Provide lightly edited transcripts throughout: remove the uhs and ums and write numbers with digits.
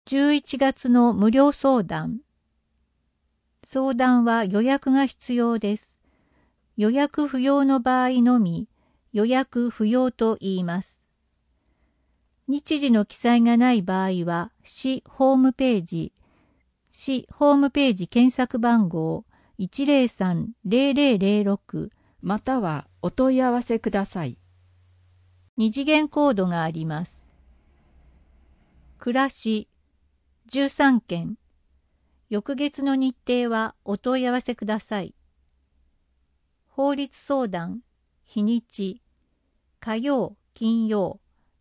11月の無料相談。相談は予約が必要です。予約不要の場合のみ、予約不要と言います。日時の記載がない場合は、市ホームページ検索番号 103-0006 またはお問い合わせください。 二次元コードがあります。暮らし13件。翌月の日程はお問い合わせください。法律相談日にち火曜、金曜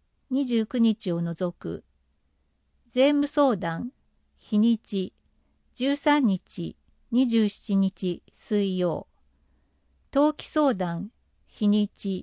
29日を除く。税務相談日にち13日、27日水曜。登記相談日にち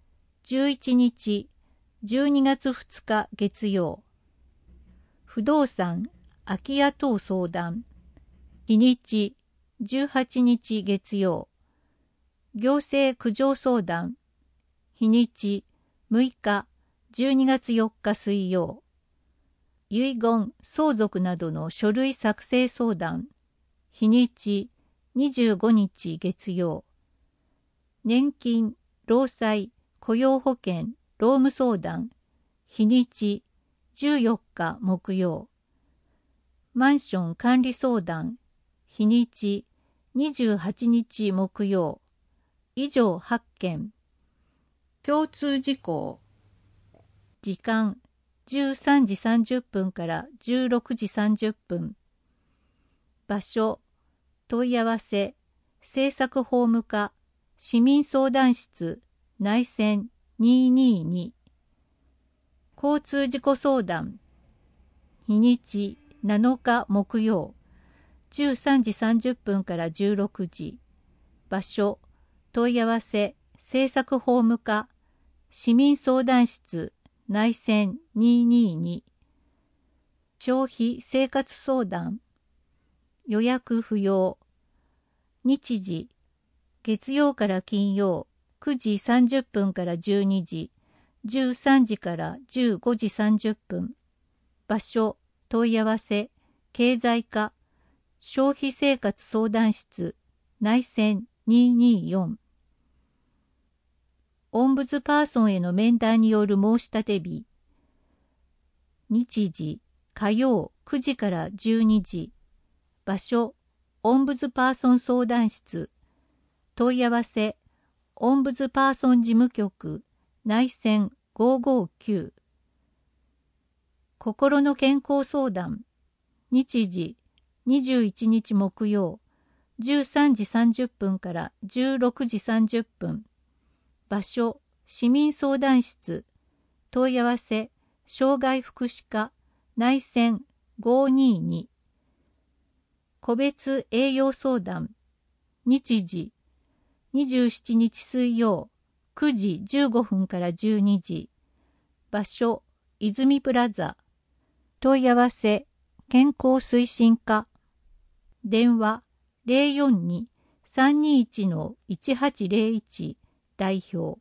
11日、12月2日月曜。不動産空き家等相談日にち18日月曜。行政苦情相談日にち6日12月4日水曜。遺言相続などの書類作成相談日にち25日月曜。年金労災雇用保険労務相談日にち14日木曜。マンション管理相談日にち28日木曜。以上8件。共通事項。時間13時30分から16時30分。場所問い合わせ政策法務課市民相談室内線222。交通事故相談日にち7日木曜13時30分から16時。場所問い合わせ政策法務課市民相談室内線222。消費生活相談予約不要。日時月曜から金曜9時30分から12時13時から15時30分。場所問い合わせ経済課消費生活相談室内線224。オンブズパーソンへの面談による申し立て日。日時火曜9時から12時。場所オンブズパーソン相談室。問い合わせオンブズパーソン事務局内線559。心の健康相談日時21日木曜13時30分から16時30分。場所市民相談室。問い合わせ障害福祉課内線522。個別栄養相談日時27日水曜9時15分から12時。場所泉プラザ。問い合わせ健康推進課。電話042-321-1801代表。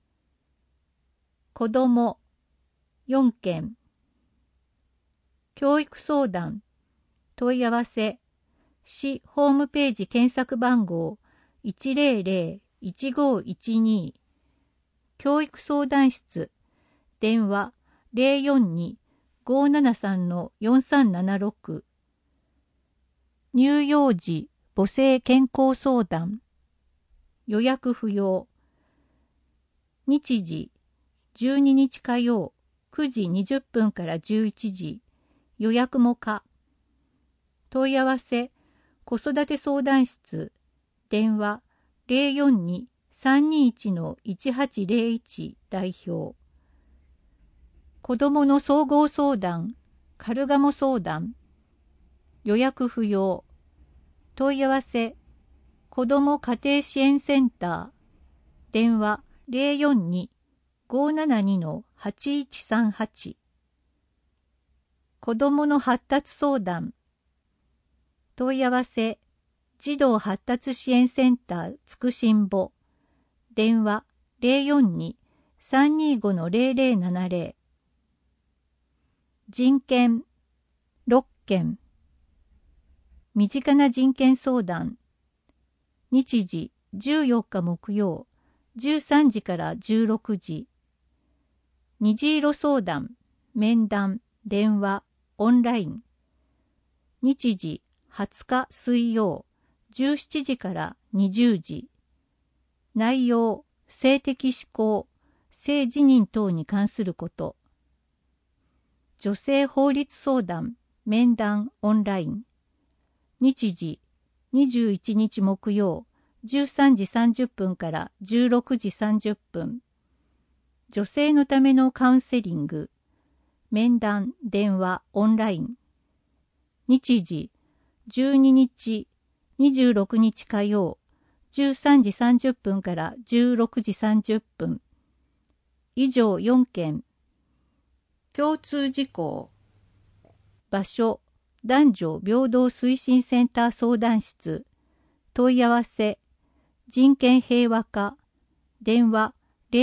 子ども4件。教育相談問い合わせ市ホームページ検索番号 100-1512。教育相談室。電話042-573-4376。乳幼児母性健康相談予約不要。日時12日火曜9時20分から11時。予約も可。問い合わせ子育て相談室。電話042-321-1801代表。子どもの総合相談カルガモ相談予約不要。問い合わせ子ども家庭支援センター。電話042-572-8138。子どもの発達相談問い合わせ児童発達支援センターつくしんぼ。電話042-325-0070。人権件。身近な人権相談。日時14日木曜、13時から16時。虹色相談、面談、電話、オンライン。日時20日水曜、17時から20時。内容、性的指向、性自認等に関すること。女性法律相談、面談、オンライン。日時、21日木曜、13時30分から16時30分。女性のためのカウンセリング、面談、電話、オンライン。日時、12日、26日火曜、13時30分から16時30分。以上4件。共通事項。場所、男女平等推進センター相談室。問い合わせ、人権平和課。電話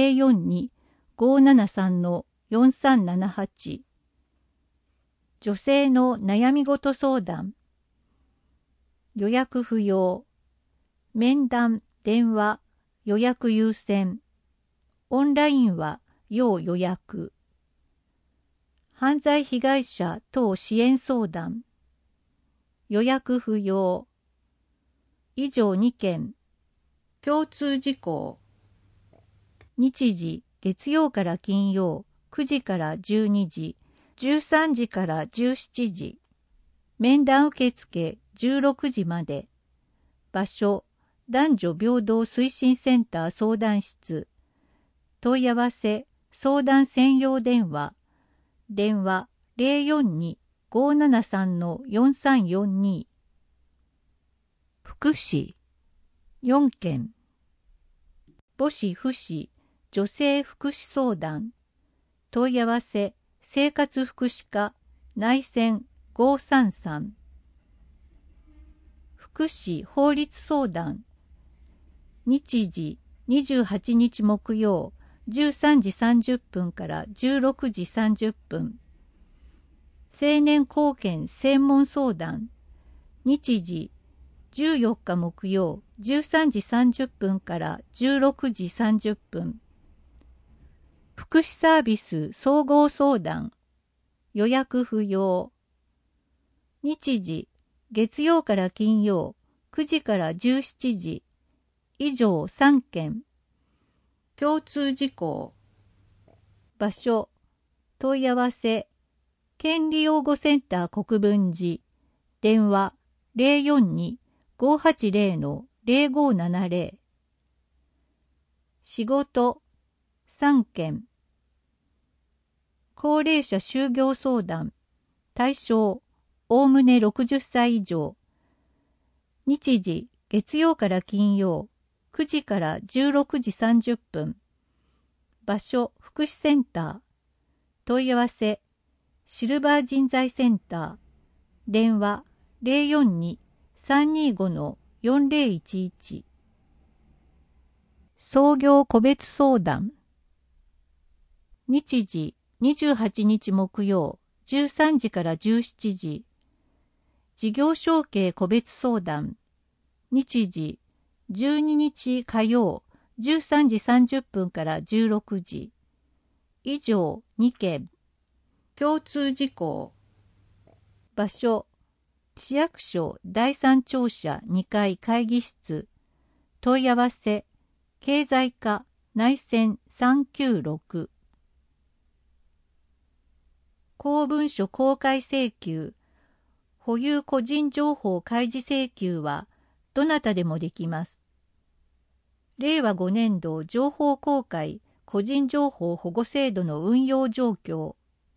042-573-4378。女性の悩み事相談。予約不要。面談、電話、予約優先。オンラインは要予約。犯罪被害者等支援相談。予約不要。以上2件。共通事項。日時、月曜から金曜、9時から12時、13時から17時。面談受付16時まで。場所、男女平等推進センター相談室。問い合わせ、相談専用電話。電話042-573-4342。福祉4件。母子父子女性福祉相談。問い合わせ、生活福祉課内線533。福祉法律相談。日時28日木曜13時30分から16時30分。青年後見専門相談。日時14日木曜13時30分から16時30分。福祉サービス総合相談。予約不要。日時月曜から金曜9時から17時。以上3件。共通事項。場所、問い合わせ、権利擁護センター国分寺。電話042-580-0570。仕事、3件。高齢者就業相談。対象、おおむね60歳以上。日時、月曜から金曜。9時から16時30分。場所、福祉センター。問い合わせ、シルバー人材センター。電話042-325-4011。創業個別相談。日時28日木曜13時から17時。事業承継個別相談。日時12日火曜13時30分から16時。以上2件。共通事項。場所、市役所第3庁舎2階会議室。問い合わせ、経済課内線396。公文書公開請求、保有個人情報開示請求はどなたでもできます。令和5年度情報公開個人情報保護制度の運用状況。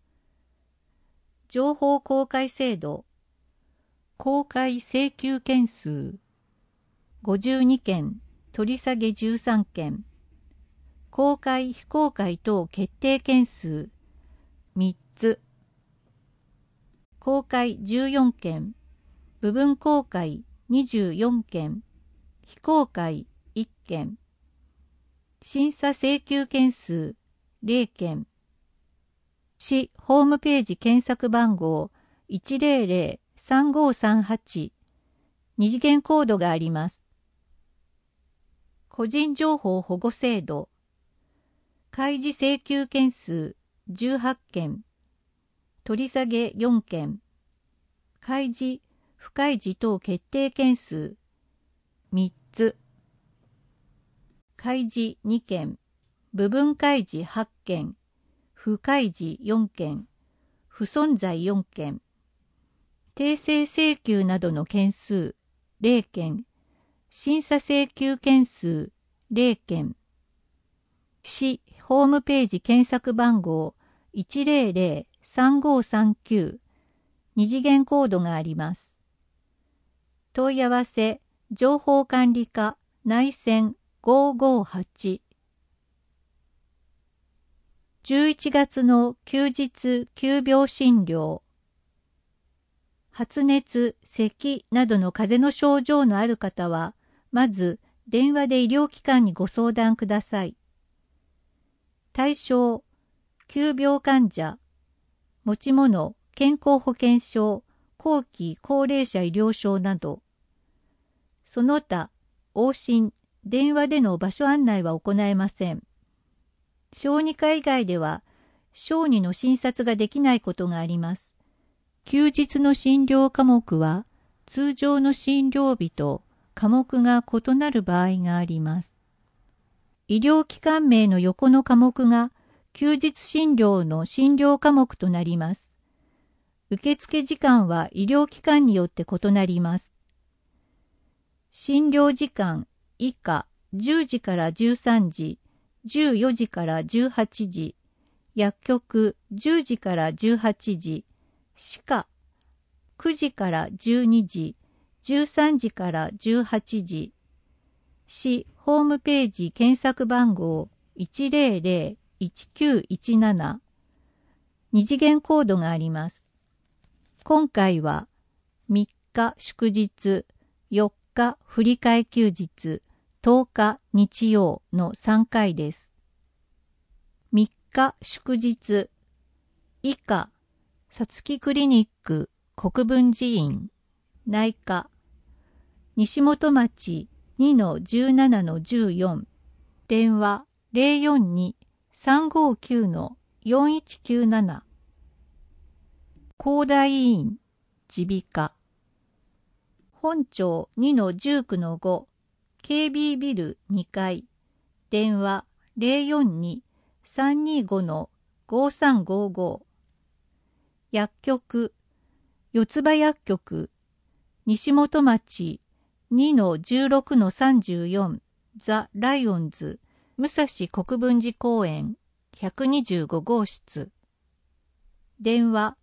情報公開制度。公開請求件数52件、取り下げ13件。公開非公開等決定件数3つ。公開14件、部分公開24件、非公開1件。審査請求件数0件。市ホームページ検索番号 100-3538二次元コードがあります。個人情報保護制度開示請求件数18件取り下げ4件開示不開示等決定件数3つ開示2件部分開示8件不開示4件不存在4件訂正請求などの件数0件審査請求件数0件市ホームページ検索番号100-3539二次元コードがあります。問い合わせ情報管理課内線558 11月の休日急病診療発熱、咳などの風邪の症状のある方はまず電話で医療機関にご相談ください。対象、急病患者、持ち物、健康保険証、後期高齢者医療証など。その他、往診、電話での場所案内は行えません。小児科以外では、小児の診察ができないことがあります。休日の診療科目は、通常の診療日と科目が異なる場合があります。医療機関名の横の科目が休日診療の診療科目となります。受付時間は医療機関によって異なります。診療時間以下10時から13時、14時から18時、薬局10時から18時、歯科9時から12時、13時から18時、市ホームページ検索番号100-1917二次元コードがあります。今回は3日祝日、4日振り替え休日、10日日曜の3回です。3日祝日以下、さつきクリニック国分寺院内科西本町2-17-14電話042-359-4197高大医院耳鼻科本町2-19-5 KB ビル2階電話042-325-5355薬局四つ葉薬局西本町2-16-34ザ・ライオンズ武蔵国分寺公園125号室電話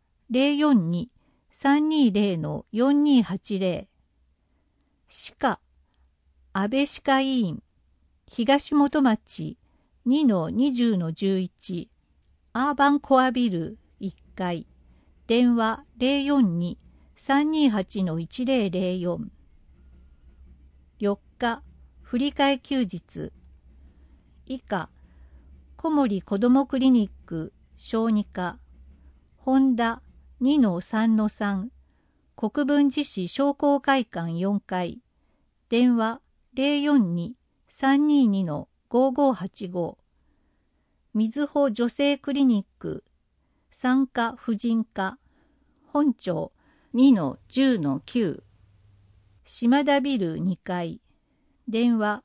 042-320-4280歯科安倍歯科医院東本町2-20-11アーバンコアビル1階電話042-328-1004 4日振り替え休日以下小森子どもクリニック小児科本田 2-3-3 国分寺市商工会館4階電話042-322-5585みずほ女性クリニック産科婦人科本町 2-10-9 島田ビル2階電話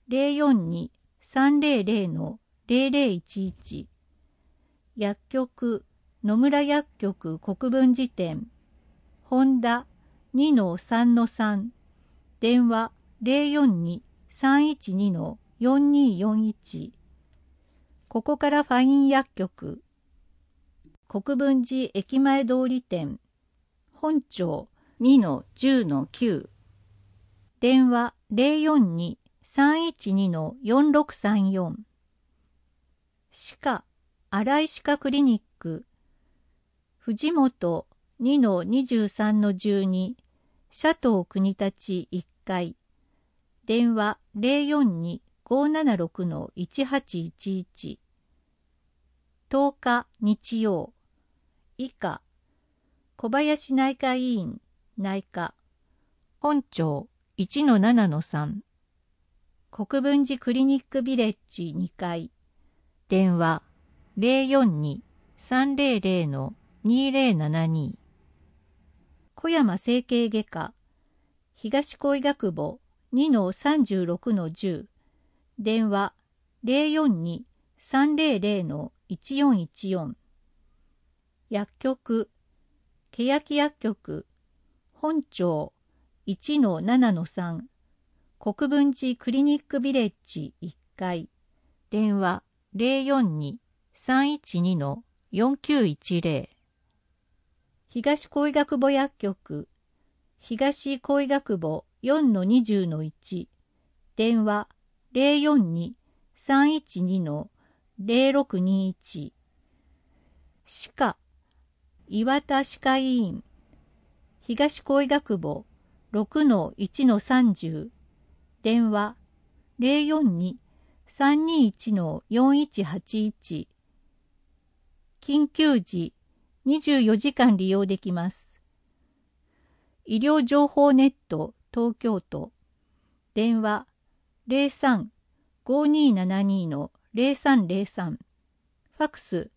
042-300-0011薬局野村薬局国分寺店本田 2-3-3 電話042-312-4241ここからファイン薬局国分寺駅前通り店本町 2-10-9 電話042-312-4634歯科新井歯科クリニック藤本 2-23-12 佐藤国立1階電話042-576-1811 10日日曜以下小林内科医院内科本庁 1-7-3 国分寺クリニックビレッジ2階電話 042-300-2072 小山整形外科東小医学部 2-36-10 電話 042-300-1414 薬局欅薬局本庁 1-7-3 国分寺クリニックビレッジ1階電話 042-312-4910 東小医学部薬局東小医学部 4-20-1 電話 042-312-0621 歯科岩田歯科医院東小医学部 6-1-30 電話 042-321-4181 緊急時24時間利用できます。医療情報ネット東京都電話 03-5272-0303 ファクス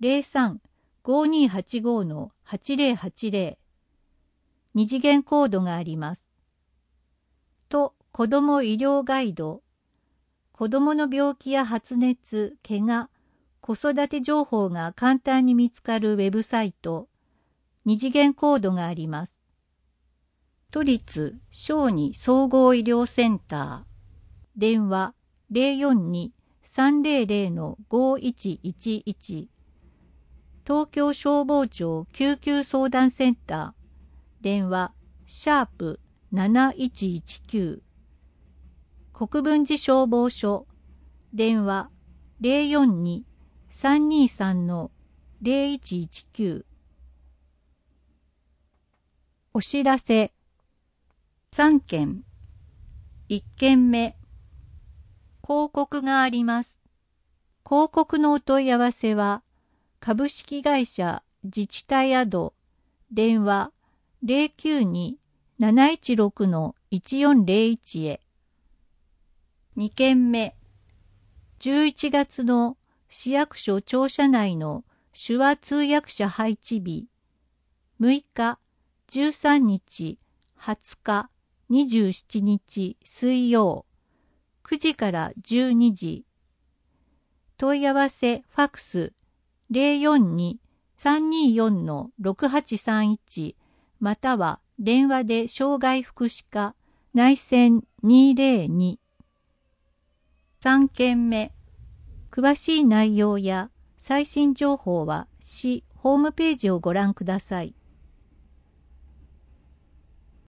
03-5285-8080 二次元コードがあります。と子ども医療ガイド子どもの病気や発熱、怪我、子育て情報が簡単に見つかるウェブサイト二次元コードがあります。都立小児総合医療センター電話 042-300-5111 東京消防庁救急相談センター電話#7119 国分寺消防署電話 042-323-0119 お知らせ3件1件目広告があります。広告のお問い合わせは株式会社自治体宿電話 092-716-1401 へ2件目11月の市役所庁舎内の手話通訳者配置日6日、13日、20日、27日水曜9時から12時問い合わせファクス 042-324-6831 または電話で障害福祉課内線202 3件目詳しい内容や最新情報は市ホームページをご覧ください。